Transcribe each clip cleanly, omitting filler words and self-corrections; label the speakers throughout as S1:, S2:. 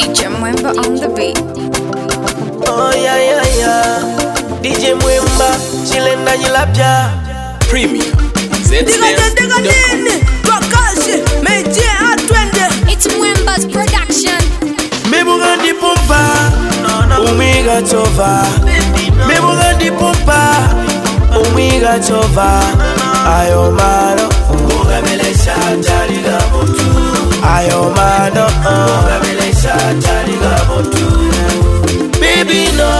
S1: DJ Mwemba on the beat.
S2: Oh yeah yeah yeah. DJ Mwemba chilenda jilapja
S3: Premium
S1: It's Mwemba's production.
S2: Mebugandi pompa Umiga chova Mebugandi pompa Umiga chova Ayo mano Ugabelesha tariga botu Ayo mano Ugabelesha tariga botu Baby no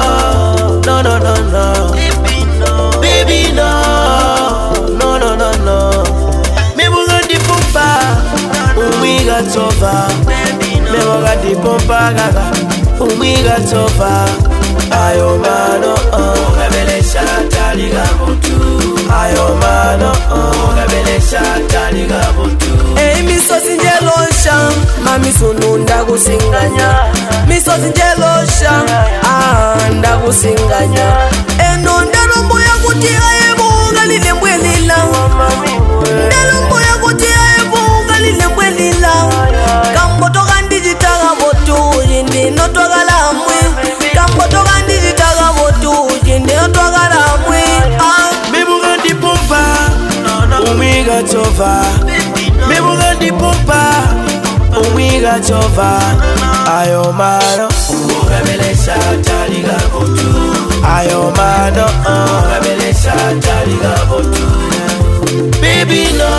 S2: No no no no Baby no No no no no Mebugandi pompa Umiga chova Mebugandi pompa gaga Umiga chova Ayo mano Ugabelesha tariga botu Ayo mano Ugabelesha tariga botu
S4: Hey misozi njelosha Mami sunu ndagusinganya Misozi njelosha ndagusinganya Eno ndarombo ya kutia ebunga lilembwe lila Ndarombo ya kutia ebunga lilembwe lila Kamboto kandijitaga botu Jindi notwaga lamwe Kamboto kandijitaga botu Jindi notwaga lamwe
S2: Mebugandi pompa Umiga chova Mebugandi pompa Umiga chova Ayo mano Ugabelesha tariga botu Ayo mano Ugabelesha tariga botu Baby no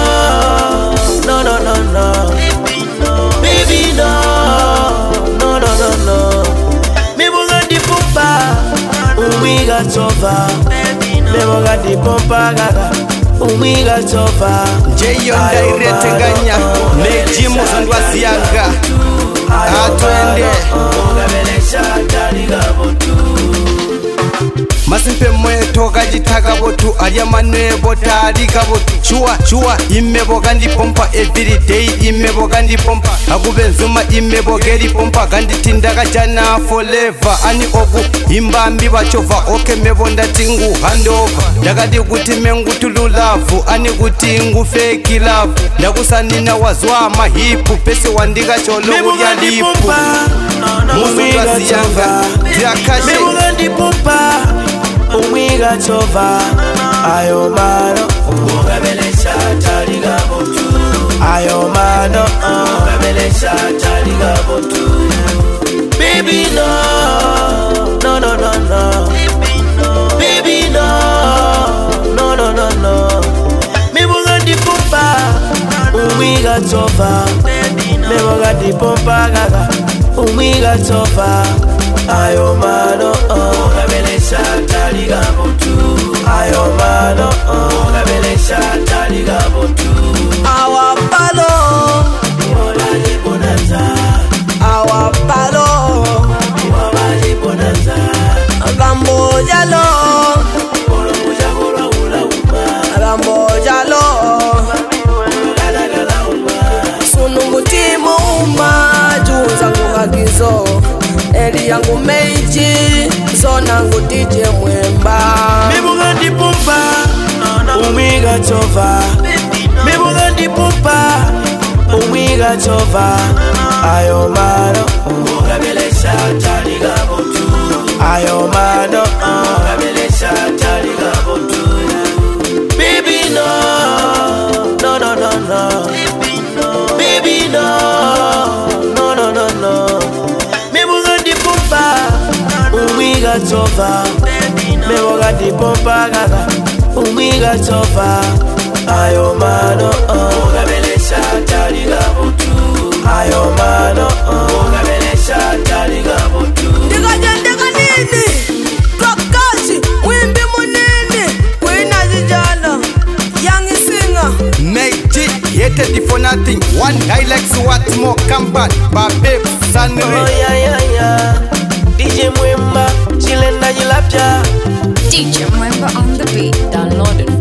S2: No no no no Baby no No no no no Mebugandi pompa Umiga chova Mebugandi pompa gaga Umiga chova
S3: Jeyo ndairete ganya Nejimu zundwa ziyanga Atwende
S2: Ugabelesha tariga botu
S3: Masimpe mweto kajitaga botu Alia manwe bota aliga botu Chua imebo gandi pompa Every day imebo gandi pompa Agube nzuma imebo geri pompa Gandi tindaga jana forever Ani ogu imbambi bachova Oke mebo ndatingu handover Dagadi guti mengu tulu love Ani guti ngu fake love Ndagusanina wazwa mahipu Pesi wandiga cholo ulia lipu Muzunga ziyanga Tiakashi
S2: Mebugandi pompa Umiga chova Ayo mano Ugabelesha tariga botu Ayo mano Ugabelesha tariga botu Baby no No no no no Baby no No no no no Mebugandi pompa Umiga chova Mebugandi pompa gaga Umiga chova Ayo mano Ugabelesha tariga botu Ayo mano Ugabelesha tariga botu
S4: Awa palo
S2: Iwabali bonanza
S4: Palo
S2: Iwabali bonanza
S4: Gambo jalo
S2: Bolo muja bolo ula uma
S4: Gambo jalo
S2: Gala gala uma
S4: Sunu mutimo Juza nguhagizo Eli yangu meiji Zona ngu DJ Mwemba
S2: Mebugandi pompa Umiga chova Mebugandi pompa Umiga chova Ayo mano Ugabelesha tariga botu Ayo mano Ugabelesha tariga botu Baby no No no no no Baby no No no no no Mebugandi pompa Umiga chova Mebugandi pompa gaga Umiga chova Ayo mano Ugabelesha tariga botu Ayo mano Ugabelesha tariga botu
S4: Ndika nini Twakashi Wimbi munini Kwina zijala Young singer
S3: Meiji hated for nothing One guy likes what more combat Babe Sanri
S2: Oh yeah yeah yeah DJ Mwemba chilenda jilapja
S1: DJ Mwemba on the beat. Download it